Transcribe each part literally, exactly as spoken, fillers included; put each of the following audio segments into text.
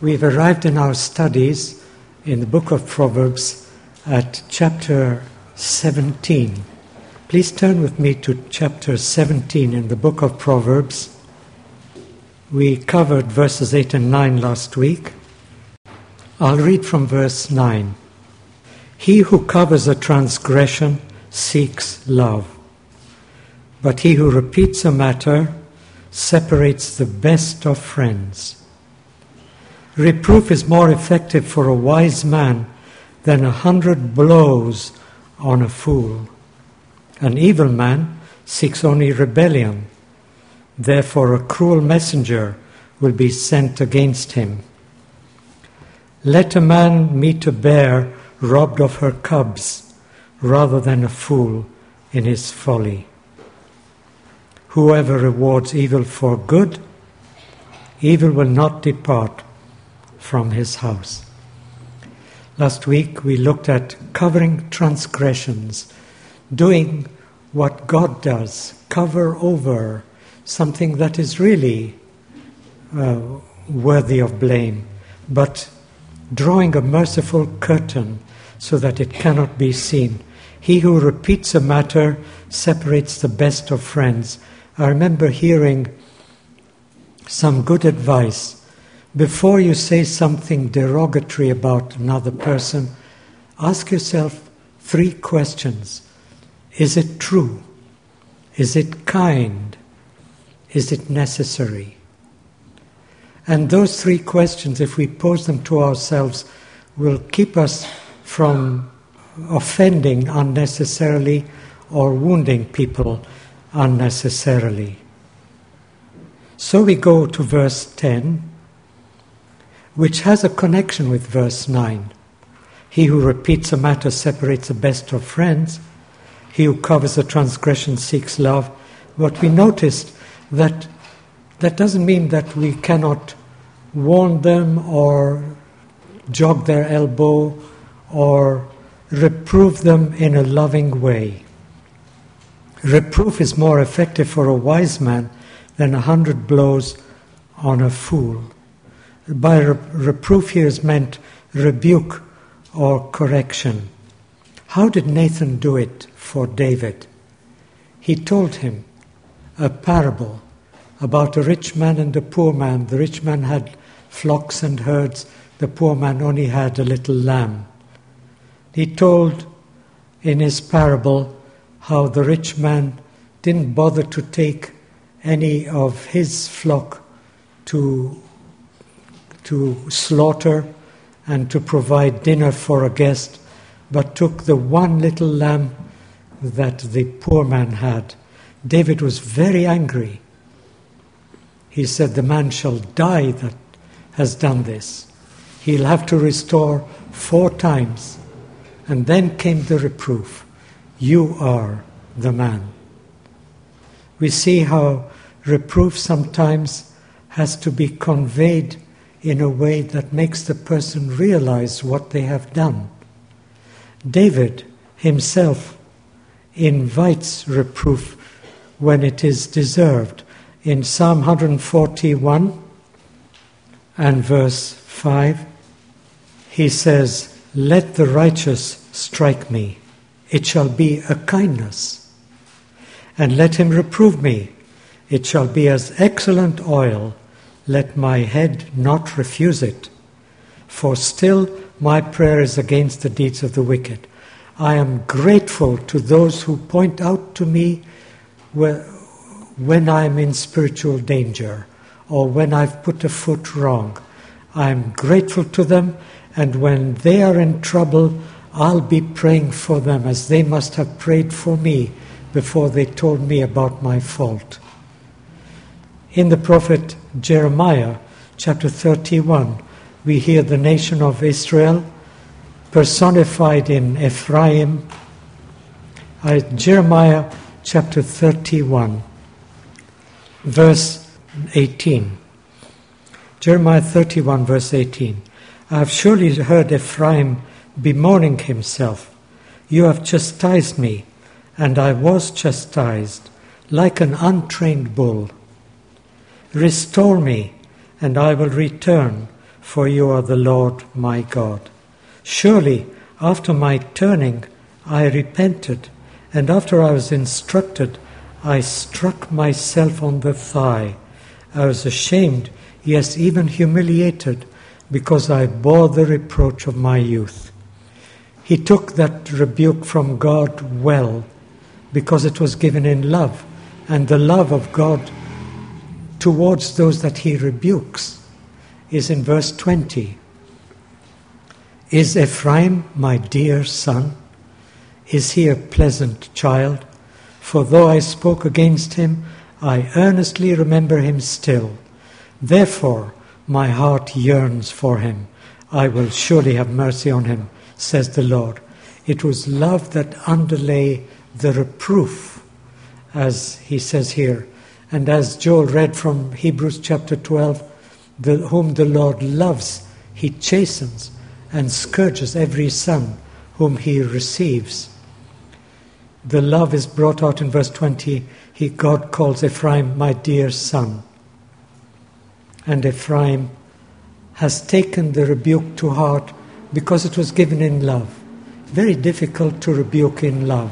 We've arrived in our studies in the book of Proverbs at chapter seventeen. Please turn with me to chapter seventeen in the book of Proverbs. We covered verses eight and nine last week. I'll read from verse nine. He who covers a transgression seeks love, but he who repeats a matter separates the best of friends. Reproof is more effective for a wise man than a hundred blows on a fool. An evil man seeks only rebellion. Therefore a cruel messenger will be sent against him. Let a man meet a bear robbed of her cubs, rather than a fool in his folly. Whoever rewards evil for good, evil will not depart from his house. Last week we looked at covering transgressions, doing what God does, cover over something that is really uh, worthy of blame, but drawing a merciful curtain so that it cannot be seen. He who repeats a matter separates the best of friends. I remember hearing some good advice. Before you say something derogatory about another person, ask yourself three questions. Is it true? Is it kind? Is it necessary? And those three questions, if we pose them to ourselves, will keep us from offending unnecessarily or wounding people unnecessarily. So we go to verse ten, which has a connection with verse nine. He who repeats a matter separates the best of friends. He who covers a transgression seeks love. What we noticed, that that doesn't mean that we cannot warn them or jog their elbow or reprove them in a loving way. Reproof is more effective for a wise man than a hundred blows on a fool. By re- reproof here is meant rebuke or correction. How did Nathan do it for David? He told him a parable about a rich man and a poor man. The rich man had flocks and herds. The poor man only had a little lamb. He told in his parable how the rich man didn't bother to take any of his flock to to slaughter and to provide dinner for a guest, but took the one little lamb that the poor man had. David was very angry. He said, the man shall die that has done this. He'll have to restore four times. And then came the reproof. You are the man. We see how reproof sometimes has to be conveyed in a way that makes the person realize what they have done. David himself invites reproof when it is deserved. In Psalm one forty-one and verse five, he says, let the righteous strike me, it shall be a kindness. And let him reprove me, it shall be as excellent oil. Let my head not refuse it. For still my prayer is against the deeds of the wicked. I am grateful to those who point out to me when I am in spiritual danger or when I've put a foot wrong. I am grateful to them, and when they are in trouble, I'll be praying for them as they must have prayed for me before they told me about my fault. In the prophet Jeremiah, chapter thirty-one, we hear the nation of Israel personified in Ephraim. Uh, Jeremiah chapter thirty-one, verse eighteen. Jeremiah thirty-one, verse eighteen. I have surely heard Ephraim bemoaning himself. You have chastised me, and I was chastised, like an untrained bull. Restore me, and I will return, for you are the Lord my God. Surely, after my turning, I repented, and after I was instructed, I struck myself on the thigh. I was ashamed, yes, even humiliated, because I bore the reproach of my youth. He took that rebuke from God well, because it was given in love, and the love of God towards those that he rebukes is in verse twenty. Is Ephraim my dear son? Is he a pleasant child? For though I spoke against him, I earnestly remember him still. Therefore my heart yearns for him. I will surely have mercy on him, says the Lord. It was love that underlay the reproof, as he says here. And as Joel read from Hebrews chapter twelve, the, whom the Lord loves, he chastens and scourges every son whom he receives. The love is brought out in verse twenty. He, God calls Ephraim my dear son. And Ephraim has taken the rebuke to heart because it was given in love. Very difficult to rebuke in love.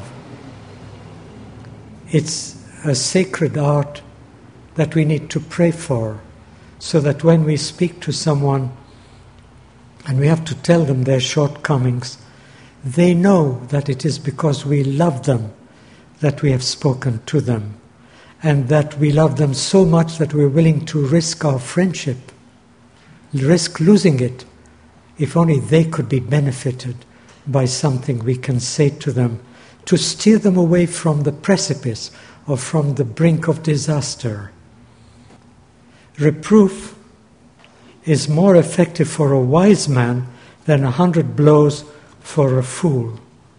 It's a sacred art that we need to pray for, so that when we speak to someone and we have to tell them their shortcomings, they know that it is because we love them that we have spoken to them, and that we love them so much that we're willing to risk our friendship, risk losing it, if only they could be benefited by something we can say to them, to steer them away from the precipice or from the brink of disaster. Reproof is more effective for a wise man than a hundred blows for a fool.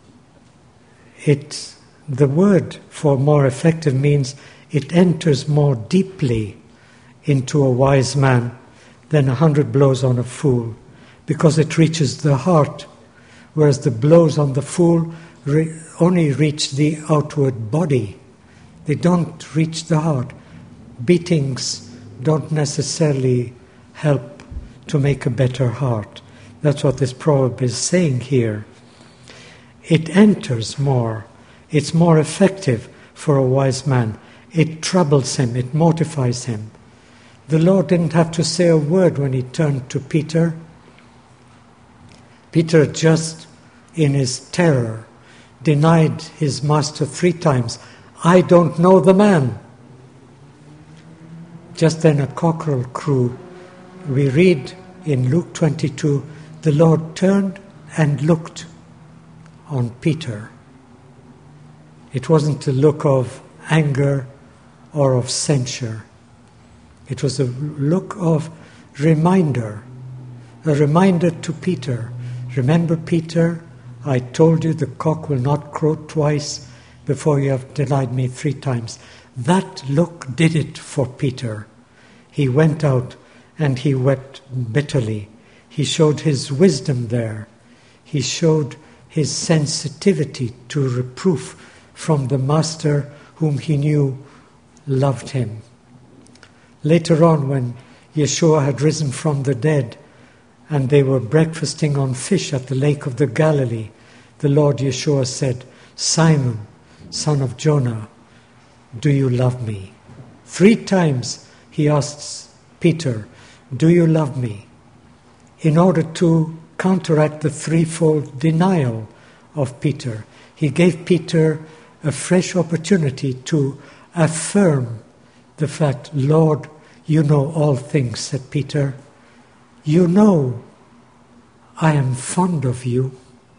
It, the word for more effective means it enters more deeply into a wise man than a hundred blows on a fool, because it reaches the heart, whereas the blows on the fool re- only reach the outward body. They don't reach the heart. Beatings don't necessarily help to make a better heart. That's what this proverb is saying here. It enters more. It's more effective for a wise man. It troubles him. It mortifies him. The Lord didn't have to say a word when he turned to Peter. Peter, just in his terror, denied his master three times. I don't know the man. Just then a cockerel crew. We read in Luke twenty-two, the Lord turned and looked on Peter. It wasn't a look of anger or of censure. It was a look of reminder, a reminder to Peter. Remember, Peter, I told you the cock will not crow twice before you have denied me three times. That look did it for Peter. He went out and he wept bitterly. He showed his wisdom there. He showed his sensitivity to reproof from the master whom he knew loved him. Later on, when Yeshua had risen from the dead and they were breakfasting on fish at the lake of the Galilee, the Lord Yeshua said, Simon, son of Jonah, do you love me? Three times he asks Peter, do you love me? In order to counteract the threefold denial of Peter, he gave Peter a fresh opportunity to affirm the fact, Lord, you know all things, said Peter. You know I am fond of you.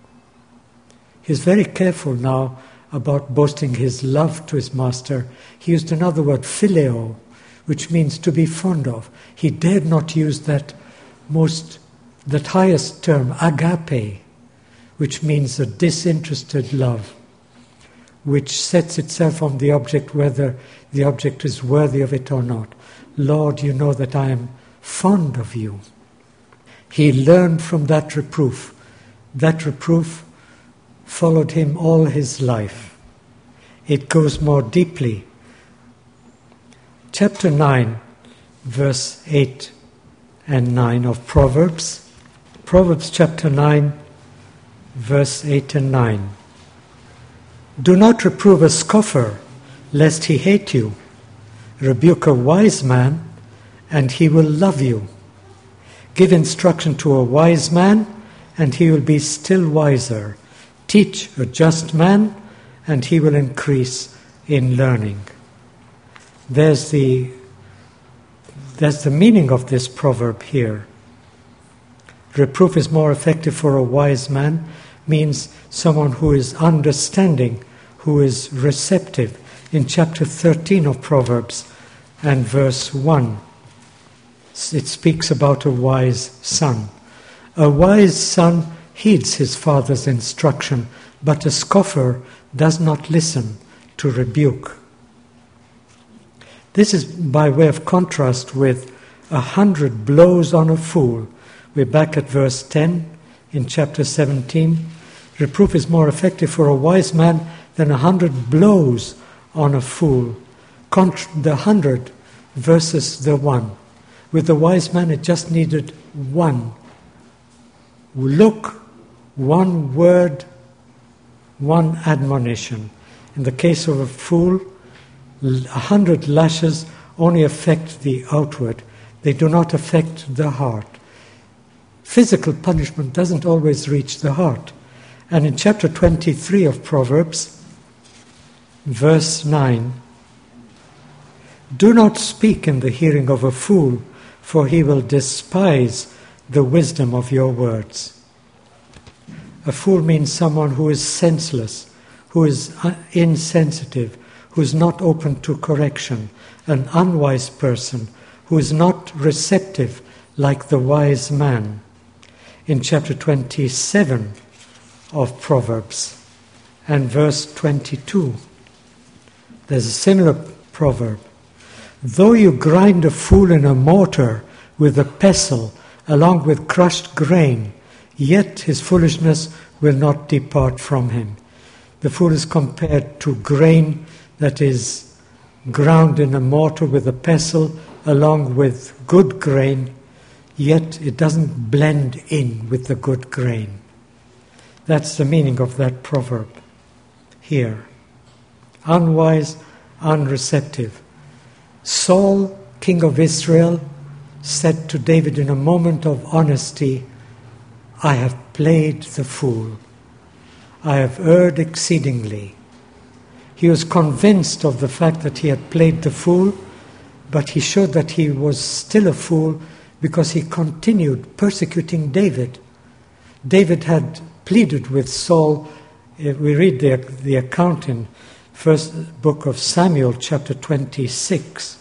He's very careful now about boasting his love to his master. He used another word, phileo, which means to be fond of. He dared not use that most, that highest term, agape, which means a disinterested love, which sets itself on the object whether the object is worthy of it or not. Lord, you know that I am fond of you. He learned from that reproof. That reproof followed him all his life. It goes more deeply. Chapter nine, verse eight and nine of Proverbs. Proverbs chapter nine, verse eight and nine. Do not reprove a scoffer, lest he hate you. Rebuke a wise man, and he will love you. Give instruction to a wise man, and he will be still wiser. Teach a just man, and he will increase in learning. There's the, there's the meaning of this proverb here. Reproof is more effective for a wise man, means someone who is understanding, who is receptive. In chapter thirteen of Proverbs and verse one, it speaks about a wise son. A wise son heeds his father's instruction, but a scoffer does not listen to rebuke. This is by way of contrast with a hundred blows on a fool. We're back at verse ten in chapter seventeen. Reproof is more effective for a wise man than a hundred blows on a fool. Contr- the hundred versus the one. With the wise man, it just needed one look, one word, one admonition. In the case of a fool, a hundred lashes only affect the outward. They do not affect the heart. Physical punishment doesn't always reach the heart. And in chapter twenty-three of Proverbs, verse nine, do not speak in the hearing of a fool, for he will despise the wisdom of your words. A fool means someone who is senseless, who is insensitive, who is not open to correction, an unwise person, who is not receptive like the wise man. In chapter twenty-seven of Proverbs and verse twenty-two, there's a similar proverb. Though you grind a fool in a mortar with a pestle along with crushed grain, yet his foolishness will not depart from him. The fool is compared to grain that is ground in a mortar with a pestle along with good grain, yet it doesn't blend in with the good grain. That's the meaning of that proverb here. Unwise, unreceptive. Saul, king of Israel, said to David in a moment of honesty, I have played the fool. I have erred exceedingly. He was convinced of the fact that he had played the fool, but he showed that he was still a fool because he continued persecuting David. David had pleaded with Saul. We read the, the account in first book of Samuel, chapter twenty-six.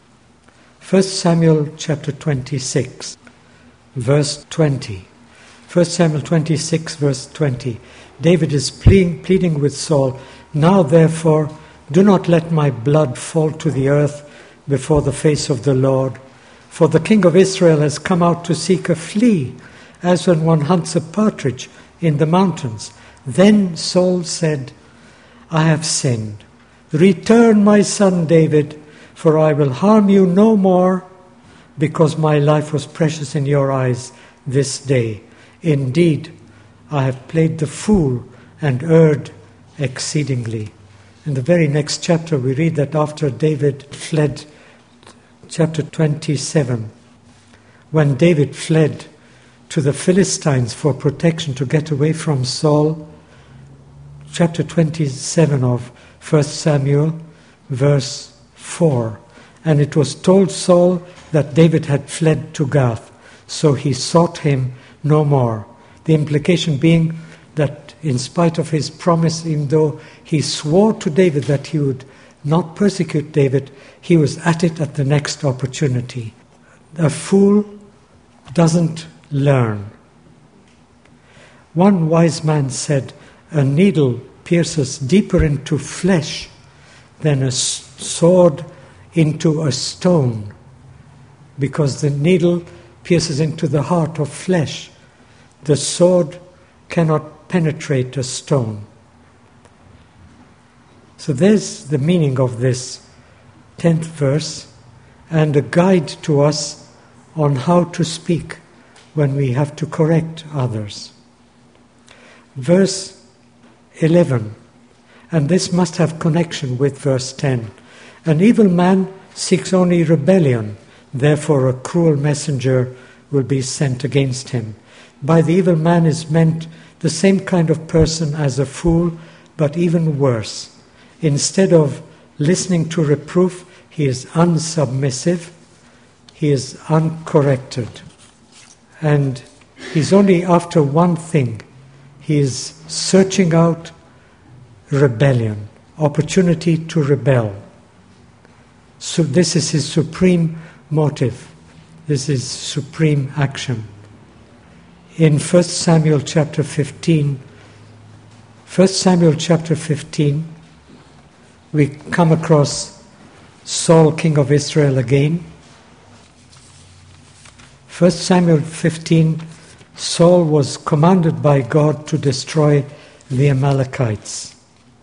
First Samuel, chapter twenty-six, verse twenty. First Samuel twenty-six, verse twenty. David is pleading, pleading with Saul, now therefore, do not let my blood fall to the earth before the face of the Lord. For the king of Israel has come out to seek a flea, as when one hunts a partridge in the mountains. Then Saul said, I have sinned. Return, my son David, for I will harm you no more, because my life was precious in your eyes this day. Indeed, I have played the fool and erred exceedingly. In the very next chapter, we read that after David fled, chapter twenty-seven, when David fled to the Philistines for protection to get away from Saul, chapter twenty-seven of First Samuel, verse four. And it was told Saul that David had fled to Gath, so he sought him no more. The implication being that in spite of his promise, even though he swore to David that he would not persecute David, he was at it at the next opportunity. A fool doesn't learn. One wise man said, a needle pierces deeper into flesh than a sword into a stone, because the needle pierces into the heart of flesh. The sword cannot penetrate a stone. So there's the meaning of this tenth verse, and a guide to us on how to speak when we have to correct others. Verse eleven, and this must have connection with verse ten. An evil man seeks only rebellion, therefore a cruel messenger will be sent against him. By the evil man is meant the same kind of person as a fool, but even worse. Instead of listening to reproof, he is unsubmissive, he is uncorrected. And he's only after one thing. He is searching out rebellion, opportunity to rebel. So this is his supreme motive. This is supreme action. In First Samuel chapter fifteen, First Samuel chapter fifteen, we come across Saul, king of Israel, again. First Samuel fifteen, Saul was commanded by God to destroy the Amalekites.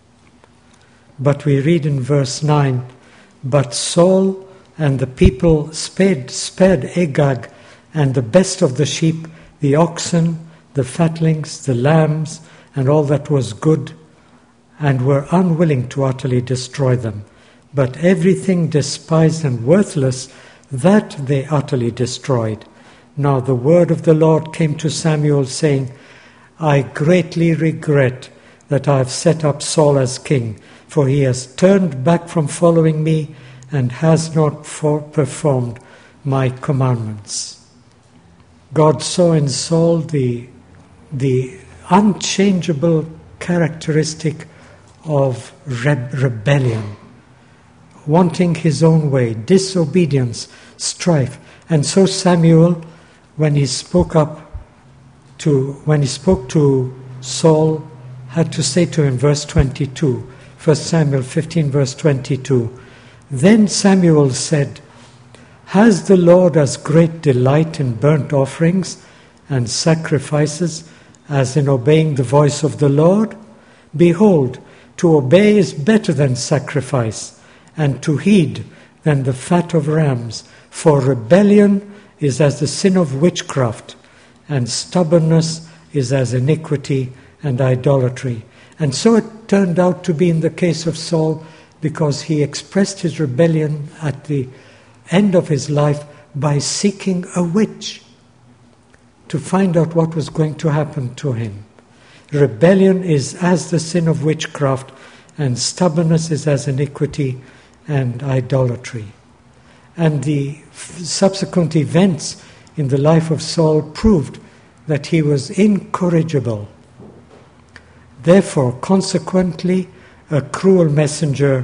But we read in verse nine, but Saul and the people spared, spared Agag and the best of the sheep, the oxen, the fatlings, the lambs, and all that was good, and were unwilling to utterly destroy them. But everything despised and worthless, that they utterly destroyed. Now the word of the Lord came to Samuel, saying, I greatly regret that I have set up Saul as king, for he has turned back from following me and has not for performed my commandments. God saw in Saul the, the unchangeable characteristic of re- rebellion, wanting his own way, disobedience, strife. And so Samuel, when he spoke up to, when he spoke to Saul, had to say to him, verse twenty-two, First Samuel fifteen, verse twenty-two, then Samuel said, has the Lord as great delight in burnt offerings and sacrifices as in obeying the voice of the Lord? Behold, to obey is better than sacrifice, and to heed than the fat of rams. For rebellion is as the sin of witchcraft, and stubbornness is as iniquity and idolatry. And so it turned out to be in the case of Saul, because he expressed his rebellion at the end of his life by seeking a witch to find out what was going to happen to him. Rebellion is as the sin of witchcraft, and stubbornness is as iniquity and idolatry. And the f- subsequent events in the life of Saul proved that he was incorrigible. Therefore, consequently, a cruel messenger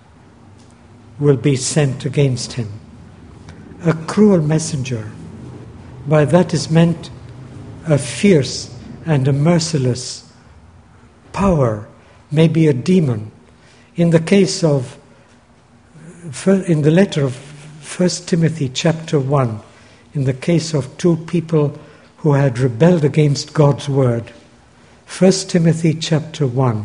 will be sent against him. A cruel messenger. By that is meant a fierce and a merciless power, maybe a demon. In the case of, in the letter of First Timothy chapter one, in the case of two people who had rebelled against God's word, First Timothy chapter one,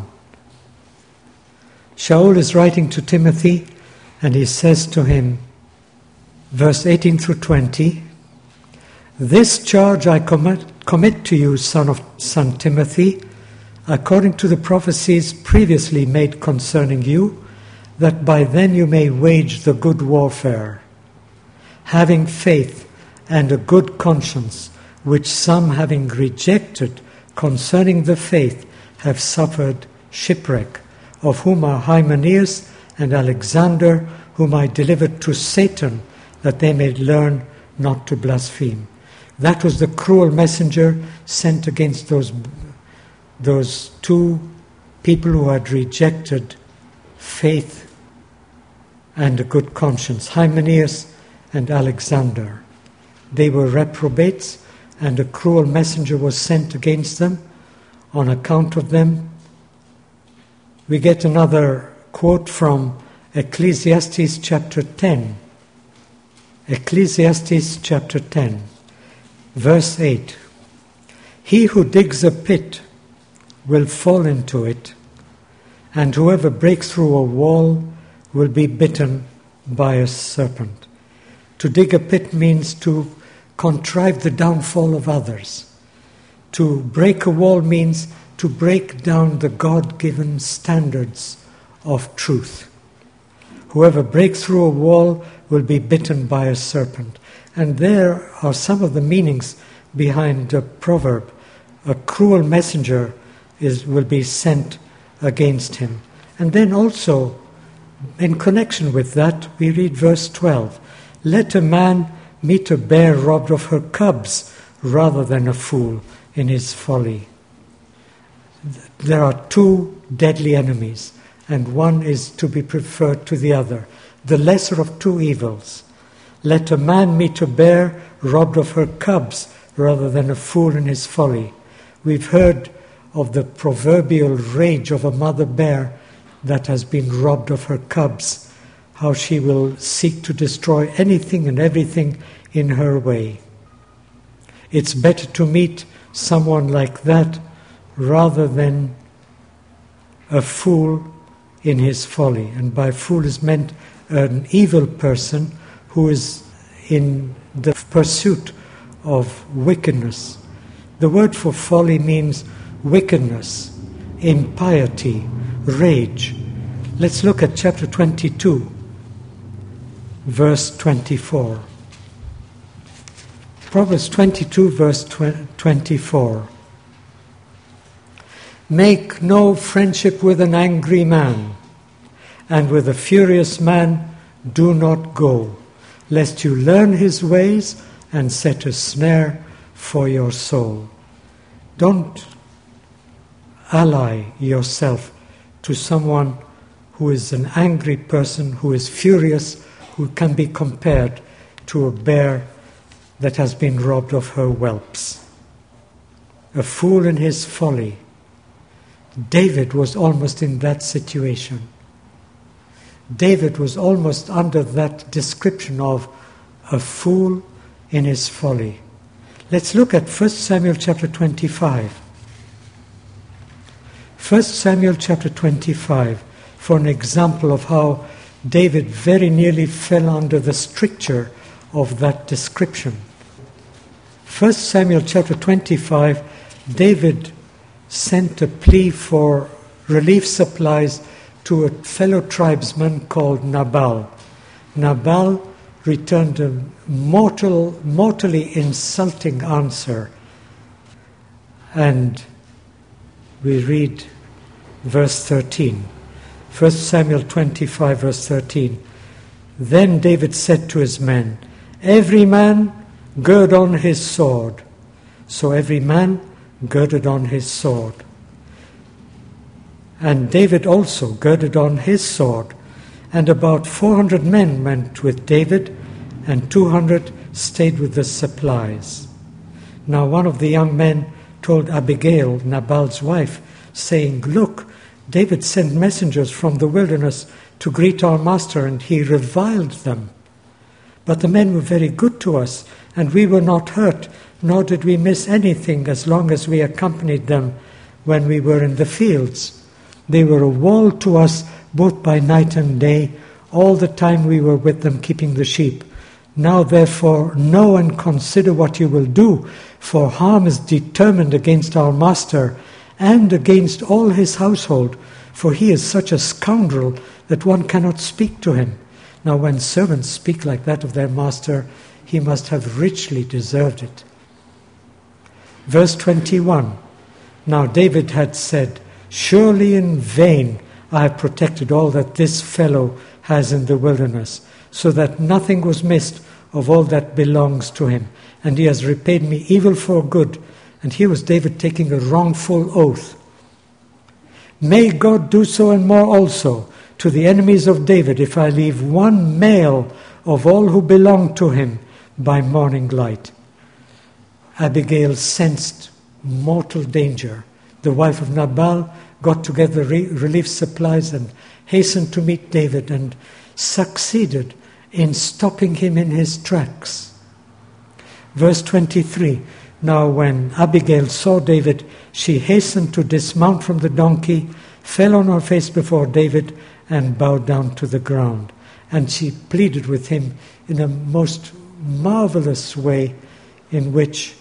Shaul is writing to Timothy, and he says to him, verse eighteen through twenty, this charge I commit, commit to you, son of son Timothy, according to the prophecies previously made concerning you, that by then you may wage the good warfare, having faith and a good conscience, which some, having rejected concerning the faith, have suffered shipwreck, of whom are Hymenaeus and Alexander, whom I delivered to Satan, that they may learn not to blaspheme. That was the cruel messenger sent against those, those two people who had rejected faith and a good conscience, Hymenaeus and Alexander. They were reprobates, and a cruel messenger was sent against them on account of them. We get another quote from Ecclesiastes chapter ten. Ecclesiastes chapter ten, verse eight. He who digs a pit will fall into it, and whoever breaks through a wall will be bitten by a serpent. To dig a pit means to contrive the downfall of others. To break a wall means to break down the God-given standards of truth. Whoever breaks through a wall will be bitten by a serpent. And there are some of the meanings behind the proverb. A cruel messenger is will be sent against him. And then also, in connection with that, we read verse twelve. Let a man meet a bear robbed of her cubs rather than a fool in his folly. There are two deadly enemies, and one is to be preferred to the other. The lesser of two evils. Let a man meet a bear robbed of her cubs rather than a fool in his folly. We've heard of the proverbial rage of a mother bear that has been robbed of her cubs, how she will seek to destroy anything and everything in her way. It's better to meet someone like that rather than a fool in his folly. And by fool is meant an evil person who is in the pursuit of wickedness. The word for folly means wickedness, impiety, rage. Let's look at chapter twenty-two, verse twenty-four. Proverbs twenty-two, verse twenty-four. Make no friendship with an angry man, and with a furious man do not go, lest you learn his ways and set a snare for your soul. Don't ally yourself to someone who is an angry person, who is furious, who can be compared to a bear that has been robbed of her whelps. A fool in his folly. David was almost in that situation. David was almost under that description of a fool in his folly. Let's look at First Samuel chapter twenty-five. First Samuel chapter twenty-five, for an example of how David very nearly fell under the stricture of that description. First Samuel chapter twenty-five, David sent a plea for relief supplies to a fellow tribesman called Nabal. Nabal returned a mortal, mortally insulting answer. And we read verse thirteen. First Samuel twenty-five, verse thirteen. Then David said to his men, every man gird on his sword. So every man girded on his sword. And David also girded on his sword. And about four hundred men went with David, and two hundred stayed with the supplies. Now one of the young men told Abigail, Nabal's wife, saying, look, David sent messengers from the wilderness to greet our master, and he reviled them. But the men were very good to us, and we were not hurt, nor did we miss anything as long as we accompanied them when we were in the fields. They were a wall to us both by night and day, all the time we were with them keeping the sheep. Now therefore know and consider what you will do, for harm is determined against our master and against all his household, for he is such a scoundrel that one cannot speak to him. Now when servants speak like that of their master, he must have richly deserved it. Verse twenty-one. Now David had said, surely in vain I have protected all that this fellow has in the wilderness, so that nothing was missed of all that belongs to him. And he has repaid me evil for good. And here was David taking a wrongful oath. May God do so and more also to the enemies of David, if I leave one male of all who belong to him by morning light. Abigail sensed mortal danger. The wife of Nabal got together re- relief supplies and hastened to meet David and succeeded in stopping him in his tracks. Verse twenty-three. Now when Abigail saw David, she hastened to dismount from the donkey, fell on her face before David, and bowed down to the ground. And she pleaded with him in a most marvelous way. in which,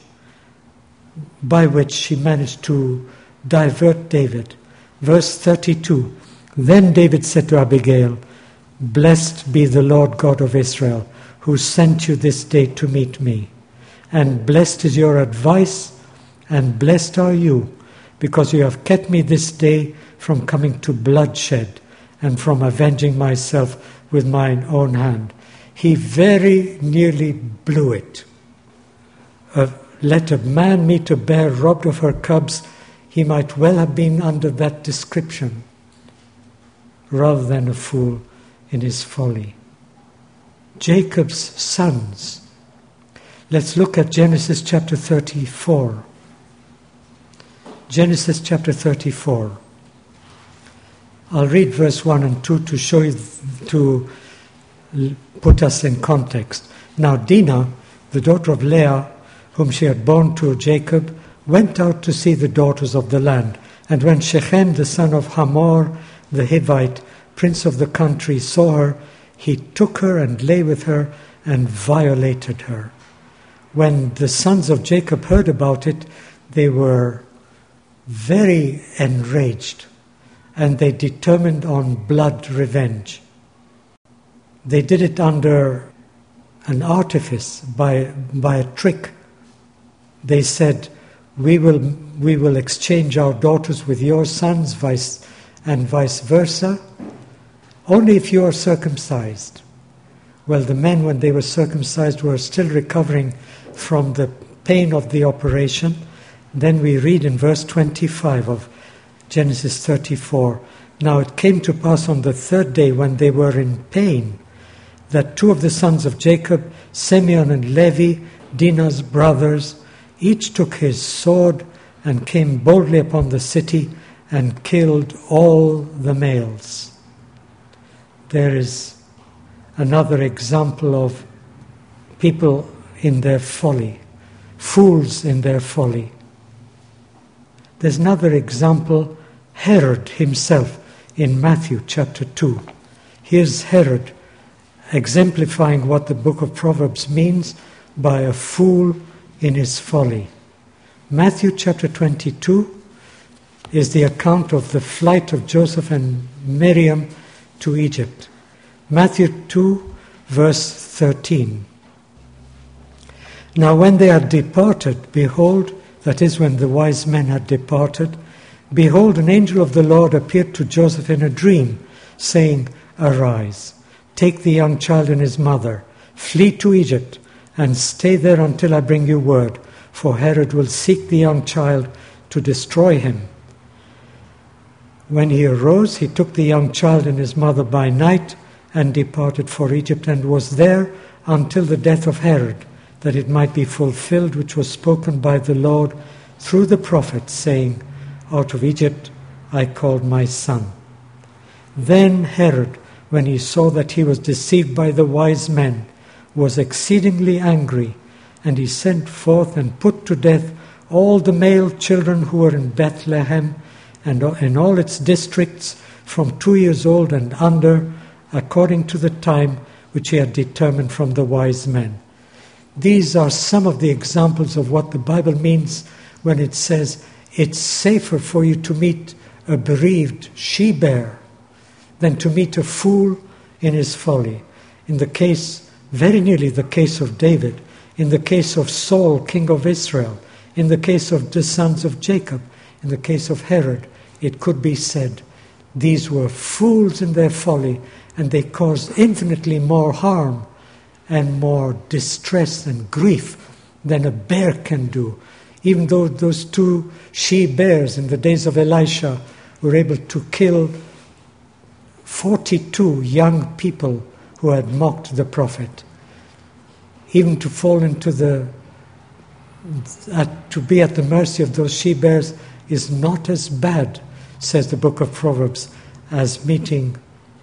by which she managed to divert David. Verse thirty-two, then David said to Abigail, "Blessed be the Lord God of Israel, who sent you this day to meet me. And blessed is your advice, and blessed are you, because you have kept me this day from coming to bloodshed, and from avenging myself with mine own hand." He very nearly blew it. Uh, let a man meet a bear robbed of her cubs, he might well have been under that description, rather than a fool in his folly. Jacob's sons. Let's look at Genesis chapter thirty-four. Genesis chapter thirty-four. I'll read verse one and two to show you, to put us in context. Now Dinah, the daughter of Leah, whom she had borne to Jacob, went out to see the daughters of the land. And when Shechem, the son of Hamor, the Hivite, prince of the country, saw her, he took her and lay with her and violated her. When the sons of Jacob heard about it, they were very enraged, and they determined on blood revenge. They did it under an artifice, by by a trick. They said, we will we will exchange our daughters with your sons, vice and vice versa, only if you are circumcised. Well, the men, when they were circumcised, were still recovering from the pain of the operation. Then we read in verse twenty-five of Genesis thirty-four, "Now it came to pass on the third day, when they were in pain, that two of the sons of Jacob, Simeon and Levi, Dinah's brothers, each took his sword and came boldly upon the city and killed all the males." There is another example of people in their folly, fools in their folly. There's another example, Herod himself, in Matthew chapter two. Here's Herod exemplifying what the book of Proverbs means by a fool in his folly. Matthew chapter twenty-two is the account of the flight of Joseph and Miriam to Egypt. Matthew two, verse thirteen. "Now when they had departed, behold," that is, when the wise men had departed, "behold, an angel of the Lord appeared to Joseph in a dream, saying, Arise, take the young child and his mother, flee to Egypt, and stay there until I bring you word, for Herod will seek the young child to destroy him. When he arose, he took the young child and his mother by night and departed for Egypt, and was there until the death of Herod, that it might be fulfilled which was spoken by the Lord through the prophet, saying, Out of Egypt I called my son. Then Herod, when he saw that he was deceived by the wise men, was exceedingly angry, and he sent forth and put to death all the male children who were in Bethlehem and in all its districts from two years old and under, according to the time which he had determined from the wise men. These are some of the examples of what the Bible means when it says it's safer for you to meet a bereaved she-bear than to meet a fool in his folly. In the case, very nearly the case of David, in the case of Saul, king of Israel, in the case of the sons of Jacob, in the case of Herod, it could be said, these were fools in their folly, and they caused infinitely more harm and more distress and grief than a bear can do. Even though those two she-bears in the days of Elisha were able to kill forty-two young people who had mocked the prophet. Even to fall into the, at, to be at the mercy of those she-bears is not as bad, says the book of Proverbs, as meeting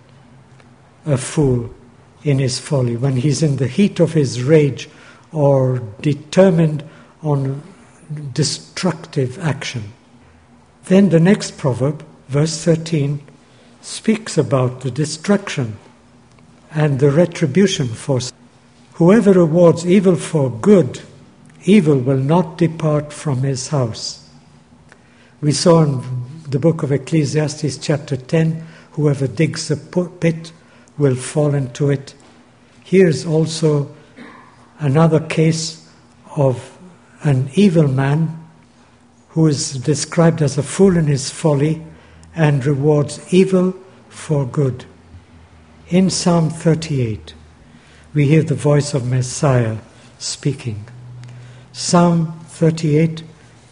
a fool in his folly, when he's in the heat of his rage or determined on destructive action. Then the next proverb, verse thirteen, speaks about the destruction and the retribution for whoever rewards evil for good evil will not depart from his house. We saw in the book of Ecclesiastes chapter ten, whoever digs a pit will fall into it. Here's also another case of an evil man who is described as a fool in his folly and rewards evil for good. In Psalm thirty-eight, we hear the voice of Messiah speaking. Psalm thirty-eight,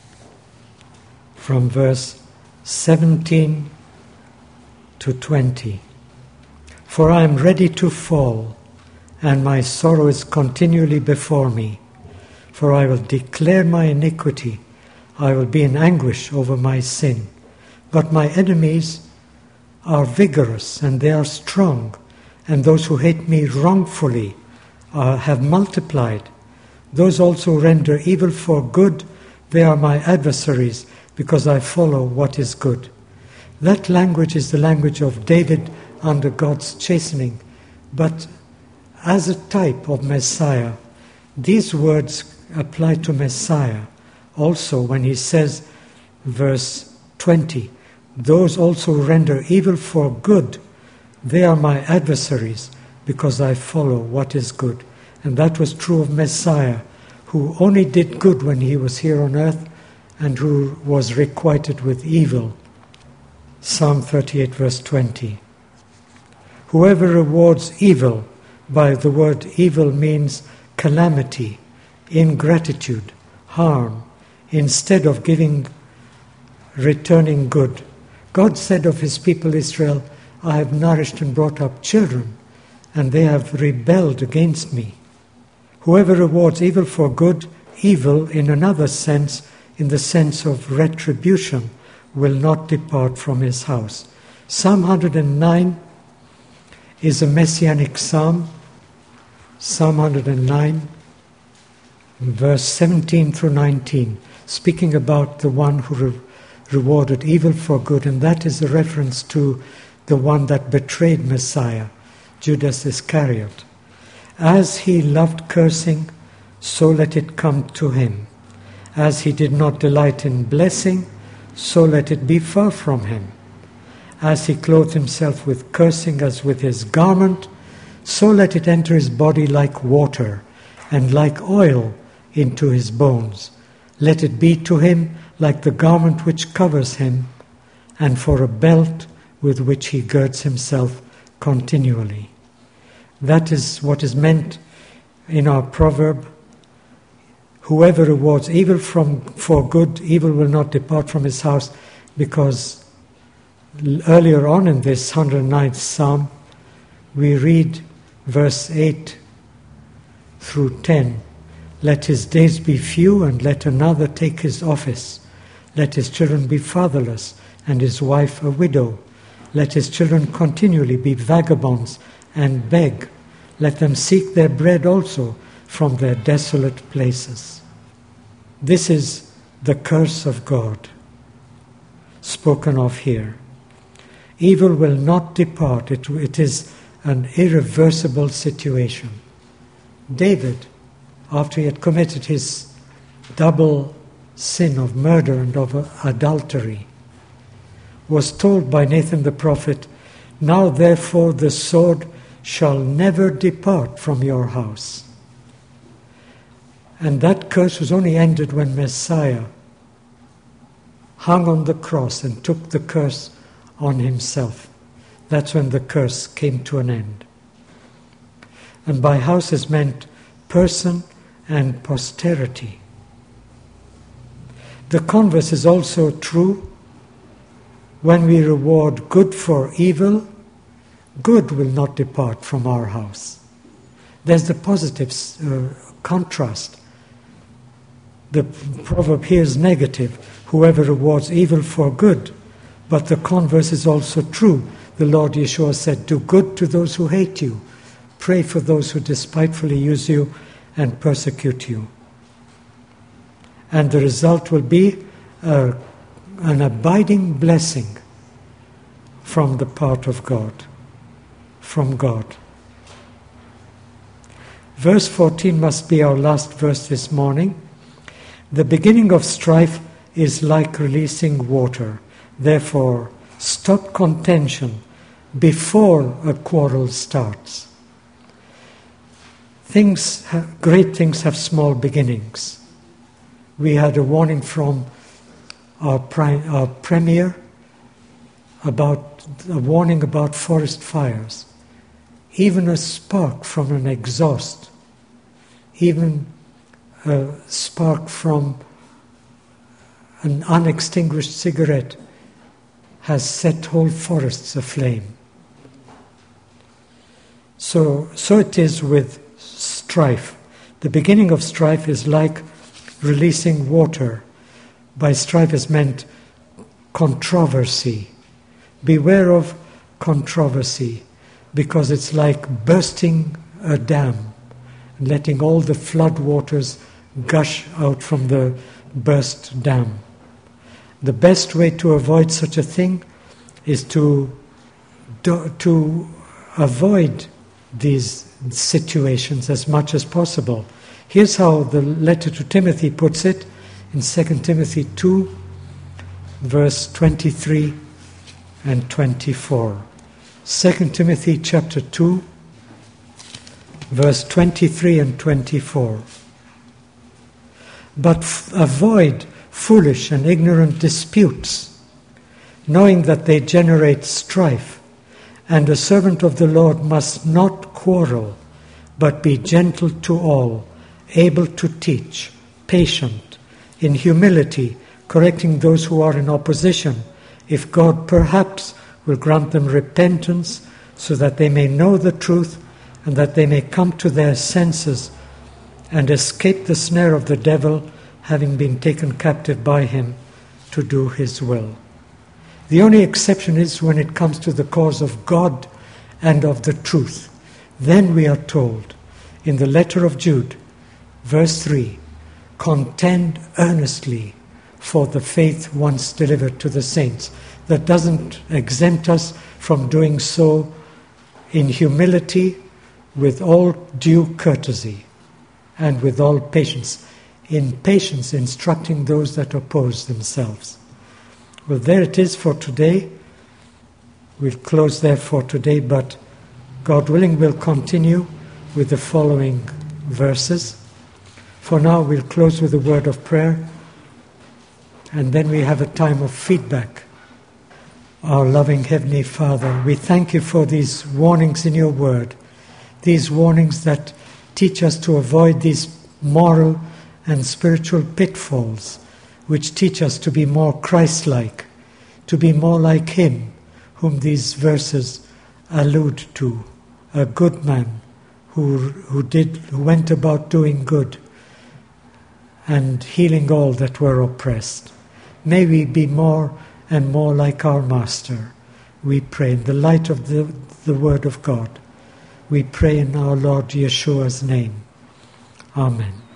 from verse seventeen to twenty. For I am ready to fall, and my sorrow is continually before me. For I will declare my iniquity, I will be in anguish over my sin. But my enemies are vigorous, and they are strong, and those who hate me wrongfully uh, have multiplied. Those also render evil for good, they are my adversaries, because I follow what is good. That language is the language of David under God's chastening. But as a type of Messiah, these words apply to Messiah also when he says, verse twenty, those also render evil for good, they are my adversaries, because I follow what is good. And that was true of Messiah, who only did good when he was here on earth, and who was requited with evil. Psalm thirty-eight, verse twenty. Whoever rewards evil, by the word evil means calamity, ingratitude, harm, instead of giving, returning good. God said of his people Israel, I have nourished and brought up children, and they have rebelled against me. Whoever rewards evil for good, evil in another sense, in the sense of retribution, will not depart from his house. Psalm one hundred nine is a messianic psalm. Psalm one hundred nine, verse seventeen through nineteen, speaking about the one who re- rewarded evil for good, and that is a reference to the one that betrayed Messiah, Judas Iscariot. As he loved cursing, so let it come to him. As he did not delight in blessing, so let it be far from him. As he clothed himself with cursing as with his garment, so let it enter his body like water, and like oil into his bones. Let it be to him like the garment which covers him, and for a belt with which he girds himself continually. That is what is meant in our proverb, whoever rewards evil from for good, evil will not depart from his house, because earlier on in this one hundred ninth Psalm, we read verse eight through ten, let his days be few, and let another take his office. Let his children be fatherless, and his wife a widow. Let his children continually be vagabonds and beg. Let them seek their bread also from their desolate places. This is the curse of God spoken of here. Evil will not depart. It, it is an irreversible situation. David, after he had committed his double sin of murder and of adultery, was told by Nathan the prophet, now therefore the sword shall never depart from your house. And that curse was only ended when Messiah hung on the cross and took the curse on himself. That's when the curse came to an end. And by house is meant person and posterity. The converse is also true. When we reward good for evil, good will not depart from our house. There's the positive uh, contrast. The proverb here is negative. Whoever rewards evil for good. But the converse is also true. The Lord Yeshua said, do good to those who hate you. Pray for those who despitefully use you and persecute you. And the result will be uh, an abiding blessing from the part of God, from God. Verse fourteen must be our last verse this morning. The beginning of strife is like releasing water. Therefore, stop contention before a quarrel starts. Things, have, great things have small beginnings. We had a warning from our, prime, our premier about a warning about forest fires. Even a spark from an exhaust, even a spark from an unextinguished cigarette has set whole forests aflame. So, so it is with strife. The beginning of strife is like releasing water. By strife is meant controversy. Beware of controversy, because it's like bursting a dam, letting all the flood waters gush out from the burst dam. The best way to avoid such a thing is to, do, to avoid these situations as much as possible. Here's how the letter to Timothy puts it in Second Timothy two, verse twenty-three and twenty-four. Second Timothy chapter two, verse twenty-three and twenty-four. But f- avoid foolish and ignorant disputes, knowing that they generate strife, and a servant of the Lord must not quarrel, but be gentle to all, able to teach, patient, in humility, correcting those who are in opposition, if God perhaps will grant them repentance, so that they may know the truth and that they may come to their senses and escape the snare of the devil, having been taken captive by him to do his will. The only exception is when it comes to the cause of God and of the truth. Then we are told in the letter of Jude, verse three, contend earnestly for the faith once delivered to the saints. That doesn't exempt us from doing so in humility, with all due courtesy, and with all patience. In patience, instructing those that oppose themselves. Well, there it is for today. We'll close there for today, but God willing, we'll continue with the following verses. For now, we'll close with a word of prayer, and then we have a time of feedback. Our loving Heavenly Father, we thank you for these warnings in your word, these warnings that teach us to avoid these moral and spiritual pitfalls, which teach us to be more Christ-like, to be more like him whom these verses allude to, a good man who who did who went about doing good and healing all that were oppressed. May we be more and more like our Master, we pray, in the light of the, the Word of God. We pray in our Lord Yeshua's name. Amen.